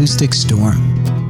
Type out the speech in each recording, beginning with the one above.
Acoustic Storm.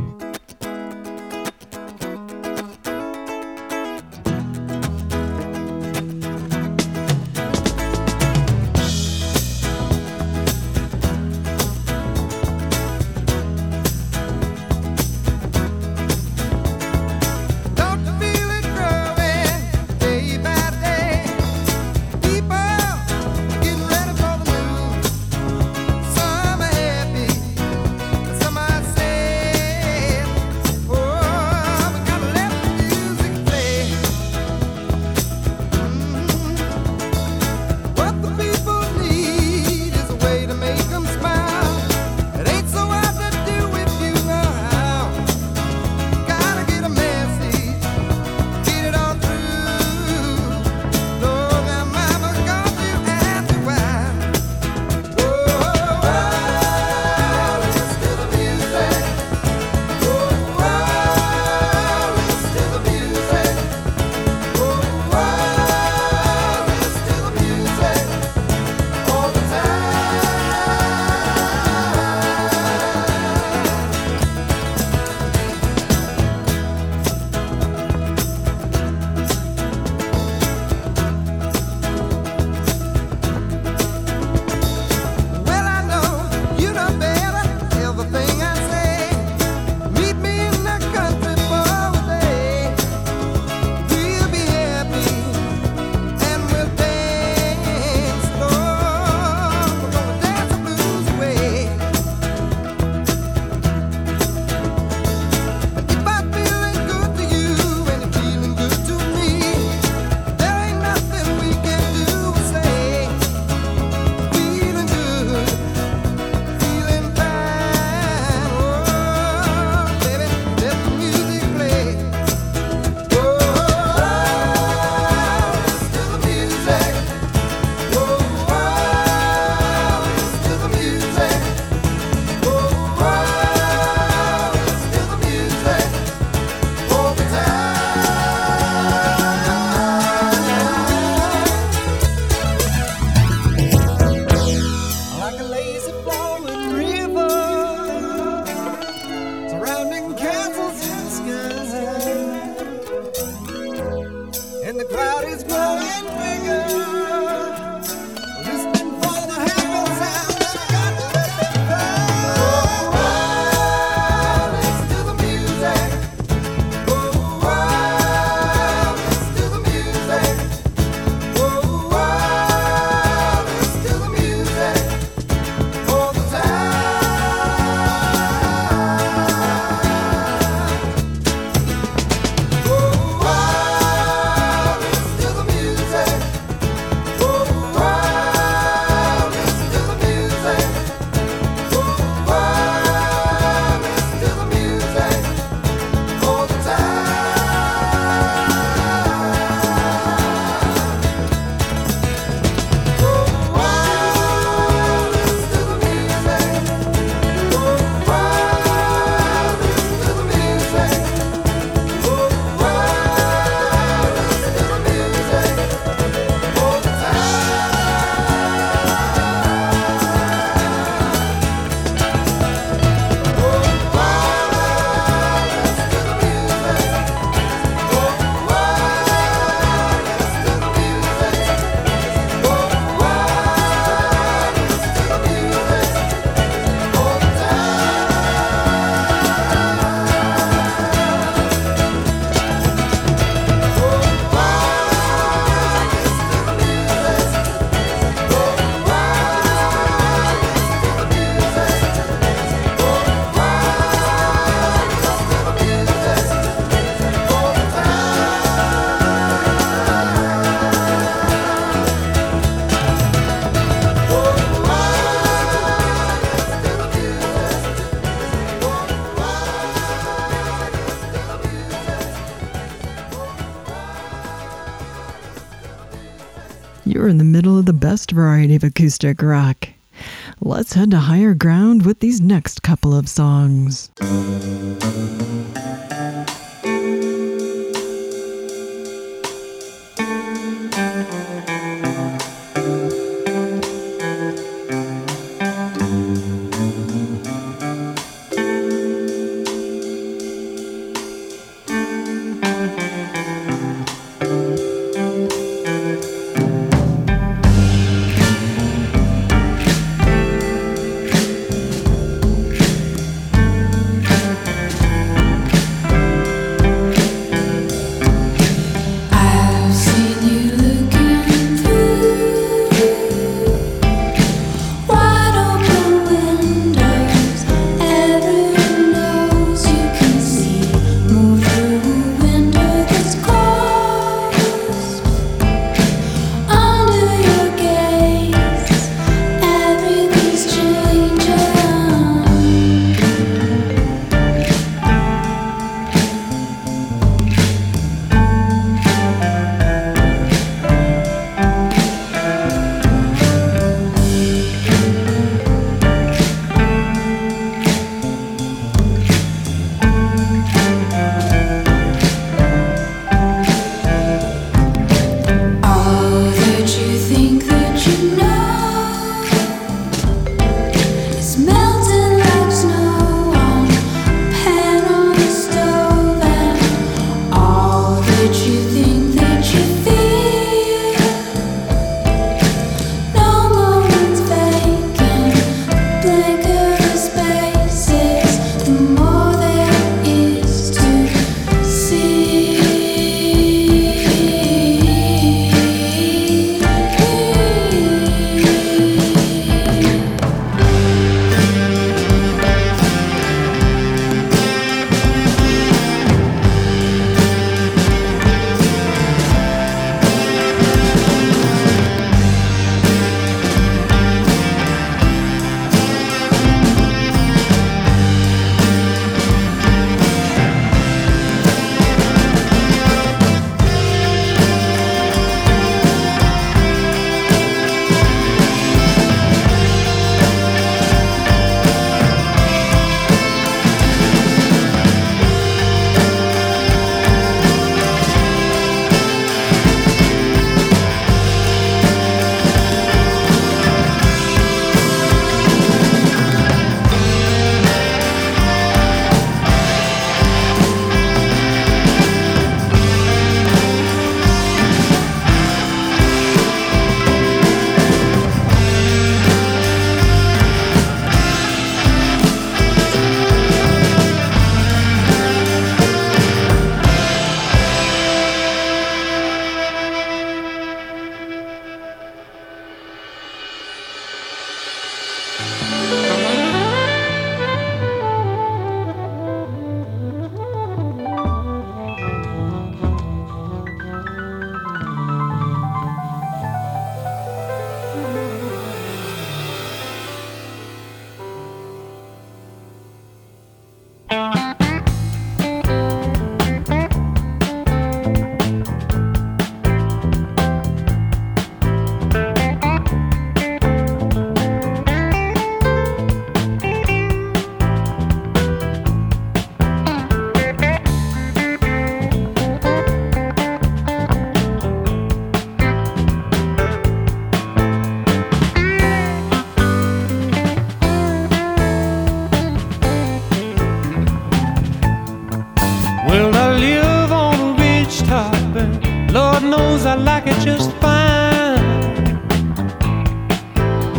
You're in the middle of the best variety of acoustic rock. Let's head to higher ground with these next couple of songs.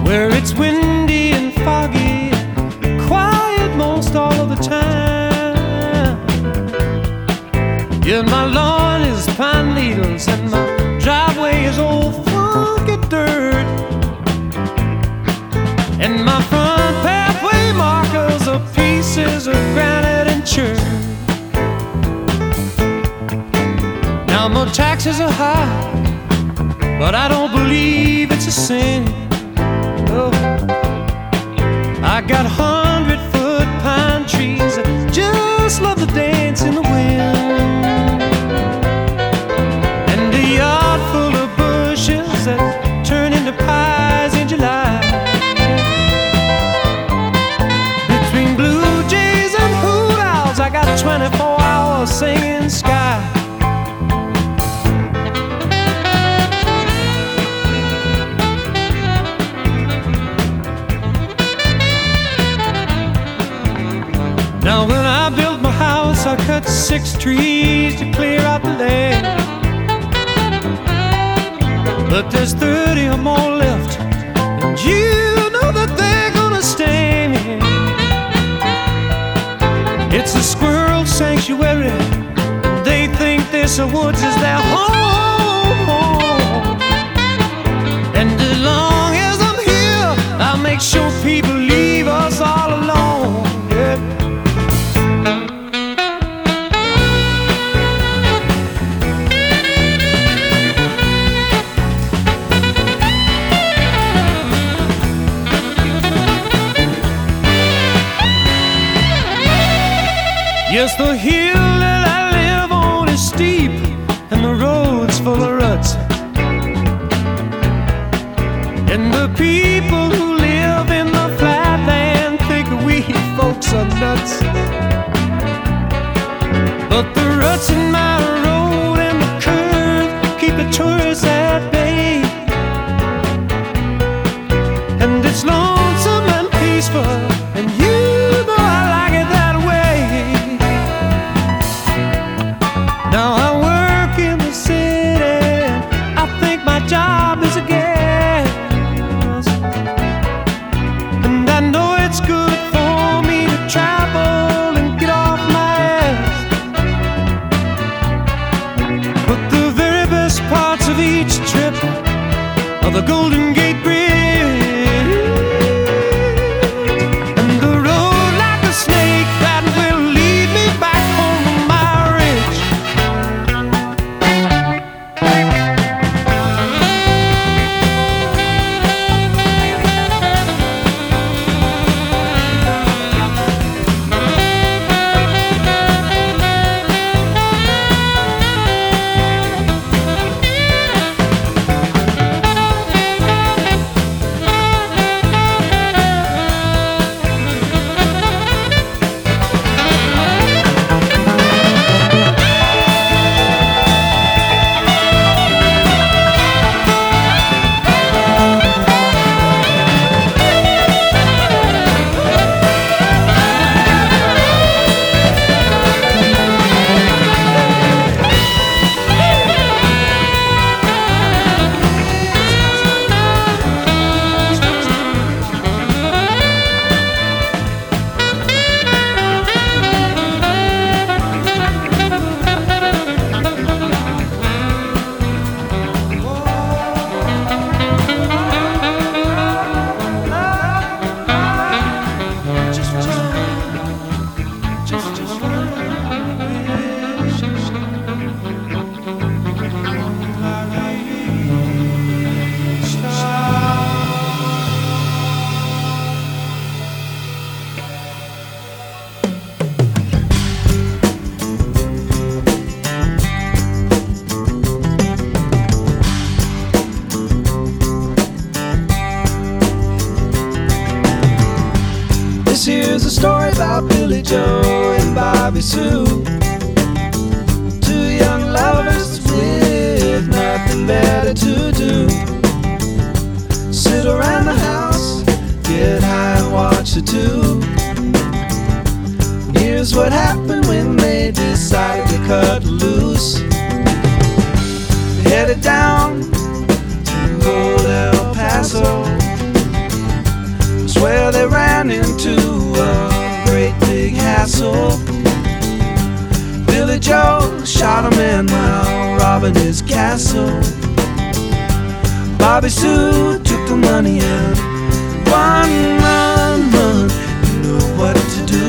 where it's windy and foggy, quiet most all of the time. Yeah, my lawn is pine needles and my driveway is old funky dirt, and my front pathway markers are pieces of granite and chert. Now my taxes are high, but I don't believe it's a sin. Oh, I got 100-foot pine trees that just love to dance in the wind, and a yard full of bushes that turn into pies in July. Between blue jays and hoot owls, I got 24 hours singing sky. Now when I built my house, I cut 6 trees to clear out the land, but there's 30 or more left, and you know that they're gonna stand. It's a squirrel sanctuary, and they think this woods is their home. And as long as I'm here, I'll make sure people leave us all alone. Yeah. Yes, the hill that I live on is steep, and the road's full of ruts, and the people who live in the flatland think we folks are nuts. But the ruts in my road and the curve keep the tourists at bay, and it's lonesome and peaceful, and you know I like it that way. Now I work in the city, I think my job is a gas, and I know it's good for me to travel and get off my ass. But the very best parts of each trip are the Golden Gate Bridge, and the road like a snake that will lead me back home to my ridge. Here's a story about Billy Joe and Bobby Sue, 2 young lovers with nothing better to do. Sit around the house, get high and watch the tube. Here's what happened when they decided to cut loose. They headed down to old El Paso, robbing his castle. Bobby Sue took the money and run, run, run. You know what to do.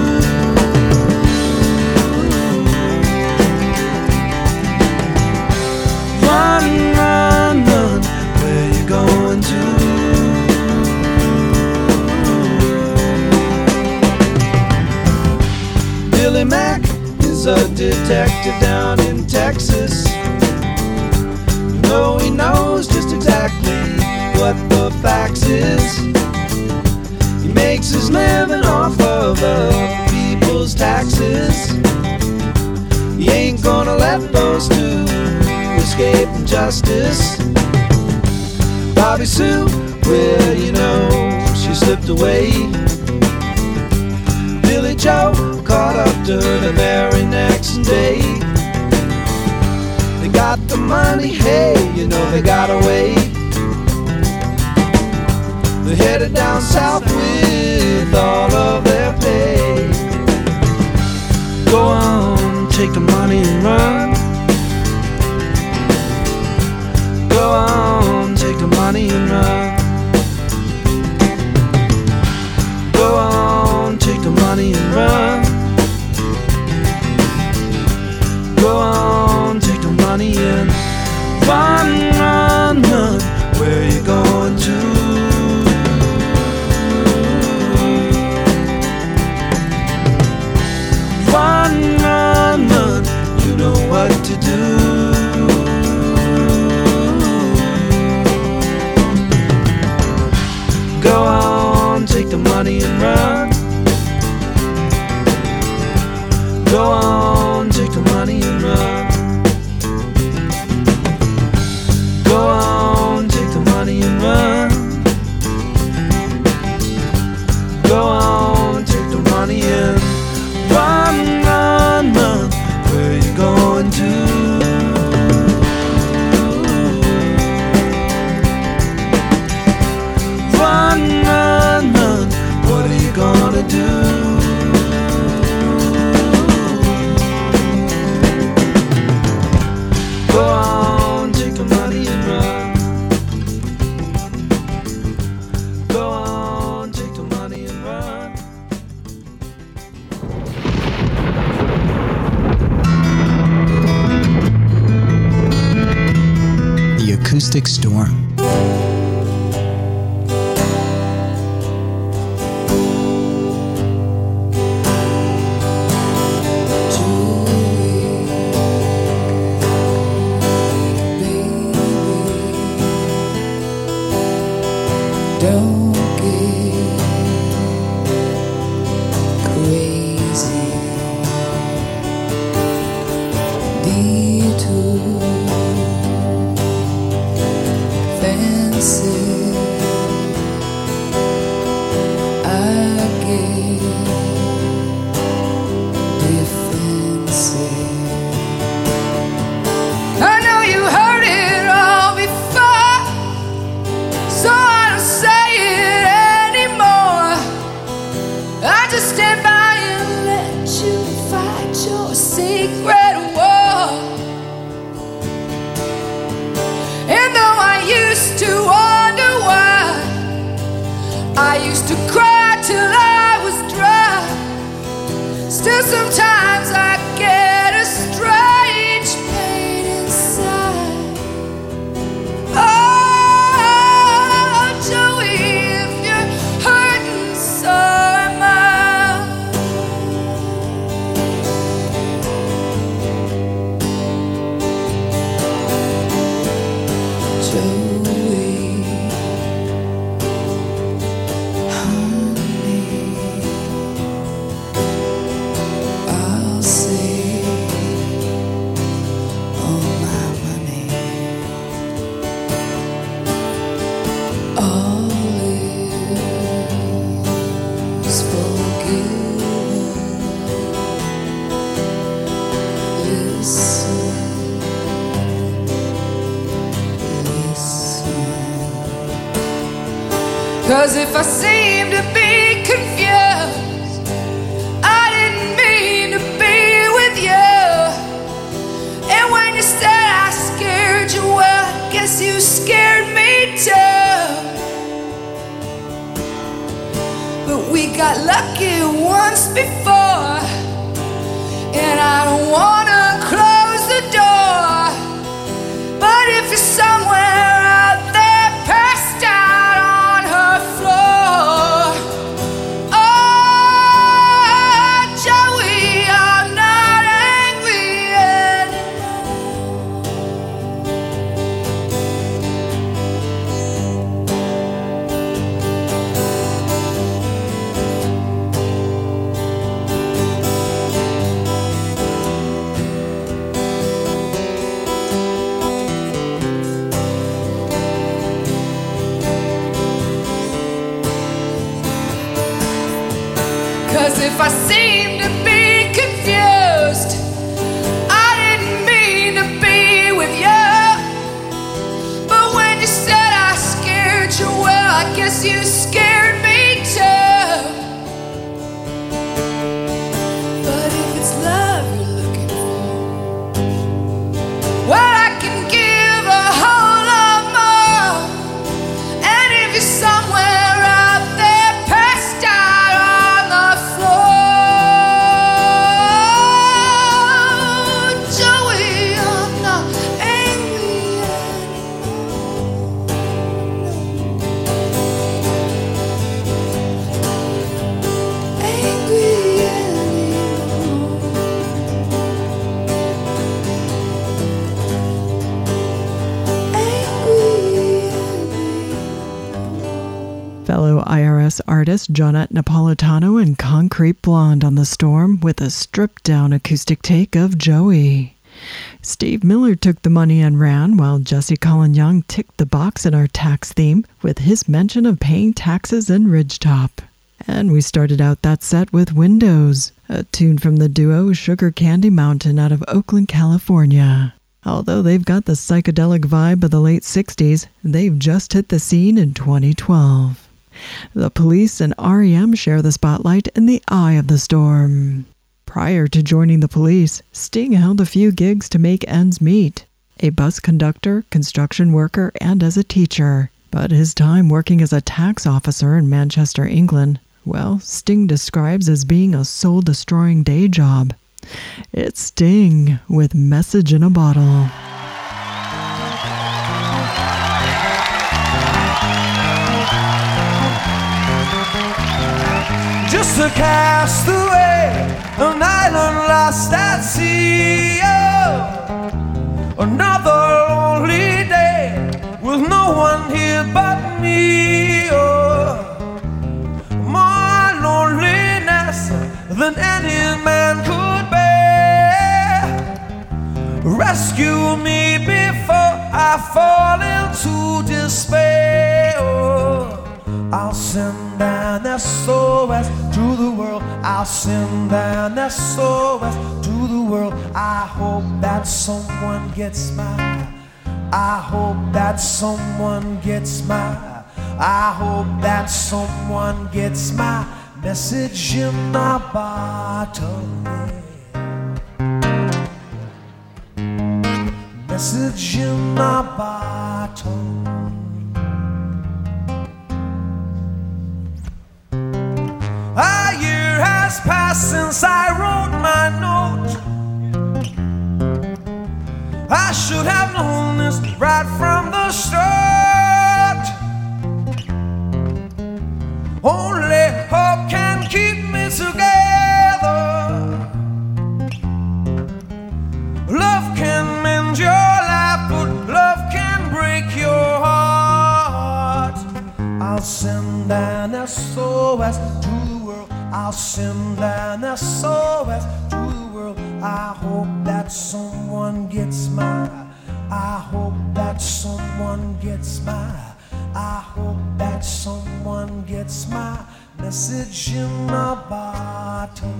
Run, run, run. Where you going to? Billy Mack is a detective down in Texas. You know he knows just exactly what the facts is. He makes his living off of other people's taxes. He ain't gonna let those two escape justice. Bobby Sue, well, you know, she slipped away. Billy Joe caught up to her the very next day. They got the money, hey, you know they got away. They're headed down south with all of their pay. Go on, take the money and run. Go on, take the money and run. Go on, take the money and run. Go on, take the money and run, run, run. Where you going to? Run, run, run. You know what to do. Go on, take the money and run. Go on, take the money and run. Go on, take the money and run. Go on, take the money and run, run, run. Where you going to? Run, run, run. What are you gonna do? Go on, take the money and run. Go on, take the money and run. The Acoustic Storm. Don't get crazy. Be too fancy. I get defensive. I know you heard it all before, so I don't say it anymore. I just stand by and let you fight your secret war. And though I used to wonder why, I used to cry till I was dry. Still sometimes I get a strange pain inside. Oh, Joey, if you're hurting, so am I. Joey, honey, I'll save all my money. All is forgiven. Listen, listen. 'Cause if I seem to be confused, I didn't mean to be with you. And when you said I guess you scared me too. But we got lucky once before, and I don't wanna close the door. But if you're somewhere out there passed out on her floor, oh, Joey, I'm not angry if I seem to be confused, I didn't mean to be with you. But when you said I scared you, well, I guess you scared me too. But if it's love you're looking for, well, I can give a whole lot more. And if you're somewhere out there passed out on the floor, fellow IRS artist Jonette Napolitano and Concrete Blonde on The Storm with a stripped-down acoustic take of Joey. Steve Miller took the money and ran, while Jesse Colin Young ticked the box in our tax theme with his mention of paying taxes in Ridgetop. And we started out that set with Windows, a tune from the duo Sugar Candy Mountain out of Oakland, California. Although they've got the psychedelic vibe of the late 60s, they've just hit the scene in 2012. The Police and R.E.M. share the spotlight in The Eye of the Storm. Prior to joining the Police, Sting held a few gigs to make ends meet. A bus conductor, construction worker, and as a teacher. But his time working as a tax officer in Manchester, England, well, Sting describes as being a soul-destroying day job. It's Sting with Message in a Bottle. Just a castaway, an island lost at sea. Oh, another lonely day with no one here but me. Oh, more loneliness than any man could bear. Rescue me before I fall into despair. Oh, I'll send an SOS to the world. I'll send an SOS to the world. I hope that someone gets my, I hope that someone gets my, I hope that someone gets my message in a bottle. Message in a bottle. A year has passed since I wrote my note. I should have known this right from the start. Only hope can keep me together. Love can mend your life, but love can break your heart. I'll send an SOS to the world. I'll send an SOS to the world. I hope that someone gets my, I hope that someone gets my, I hope that someone gets my message in a bottle.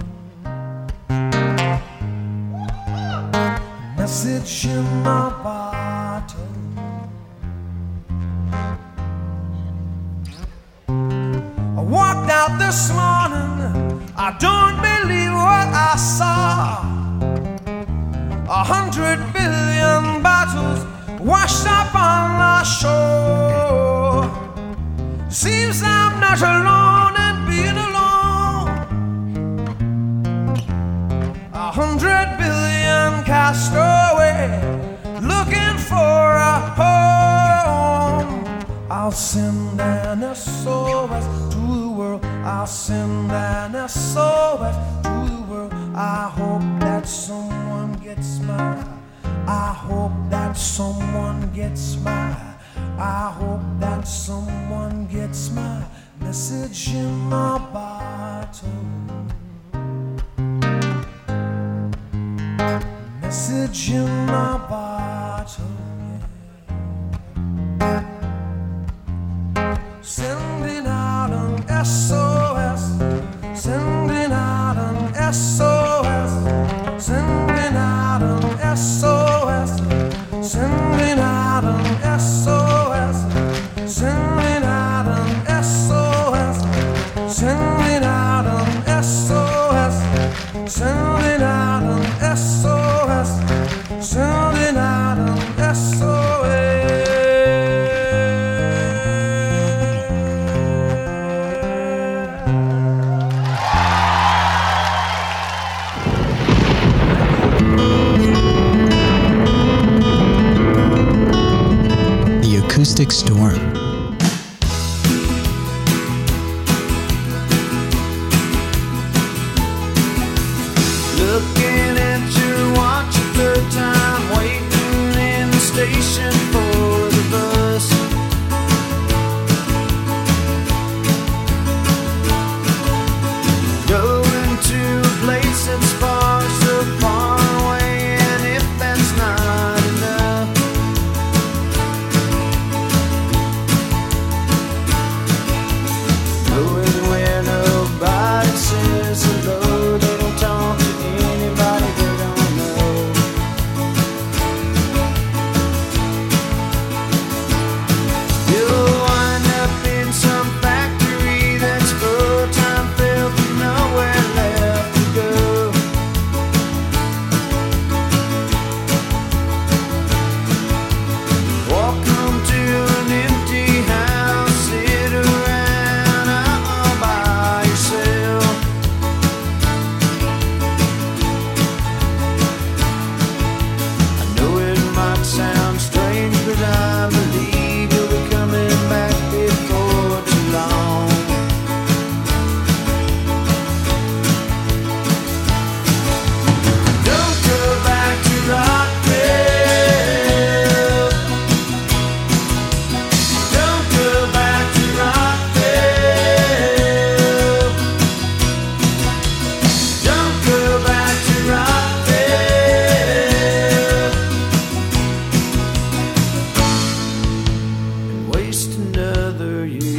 Message in a bottle. I walked out this morning, I don't believe what I saw. 100 billion bottles washed up on the shore. Seems I'm not alone in being alone. 100 billion cast away, looking for a home. I'll send an SOS to the world. I'll send an SOS to the world. I hope that someone gets my, I hope that someone gets my, I hope that someone gets my message in my bottle. Message in my bottle, yeah. Sending out an SOS, sending out an SOS, sending out an SOS, sending out an SOS, sending out an SOS, sending out an SOS, sending out an SOS, sending out an SOS. Acoustic Storm. Looking at your watch a third time, waiting in the station for the bus. Going to a place that's far, so far away, and if that's not enough, going where nobody says hello, they don't talk to anybody they don't know. You'll wind up in some factory that's full-time filled with nowhere left to go. Walk home to an empty house, sit around all by yourself. I know it might sound strange, but I believe you'll be coming back before too long. Don't go back to Rockville. Don't go back to Rockville. Don't go back to Rockville and waste another year.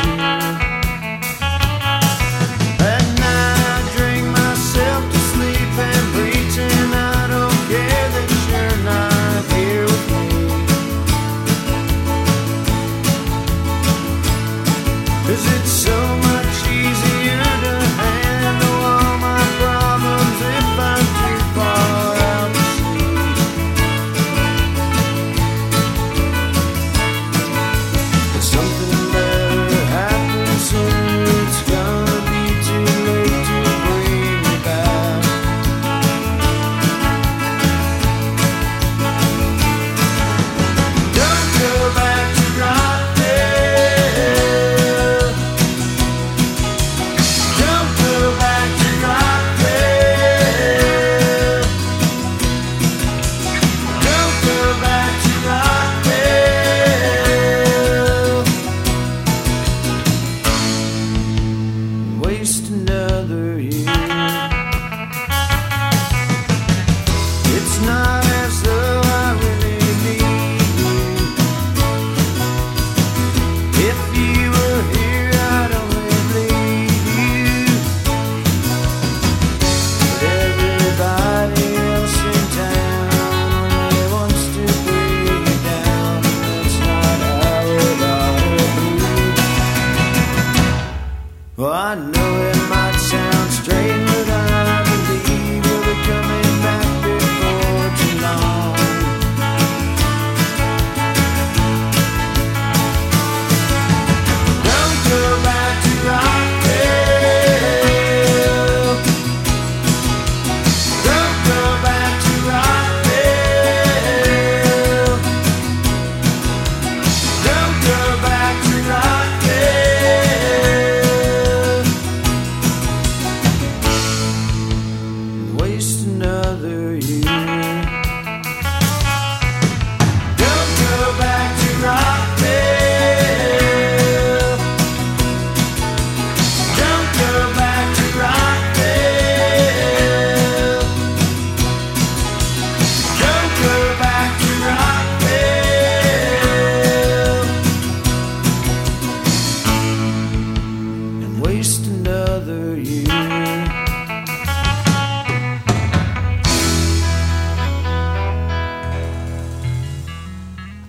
At night I drink myself to sleep and pretend I don't care that you're not here with me. 'Cause it's so much easier to handle all my problems if I'm too far out to sea. But something better happens soon. It's gonna be too late to bring me back. Don't go back to Rockville. Don't go back to Rockville. Don't go back to Rockville. Waste another year. It's not as though I really need you. If you were here, I'd only bleed you. But everybody else in town only wants to bring you down. That's not how it ought to be. Well, I know it might sound strange, but I believe you'll be coming back before too long.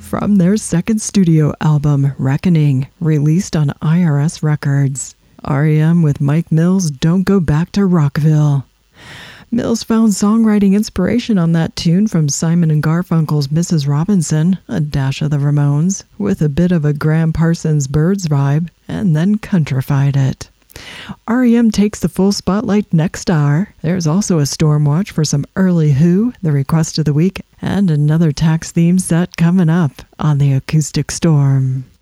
from their second studio album, Reckoning, released on IRS Records. R.E.M. with Mike Mills' Don't Go Back to Rockville. Mills found songwriting inspiration on that tune from Simon and Garfunkel's Mrs. Robinson, a dash of the Ramones, with a bit of a Graham Parsons Birds vibe, and then countrified it. R.E.M. takes the full spotlight next hour. There's also a storm watch for some early Who, the request of the week, and another tax theme set coming up on the Acoustic Storm.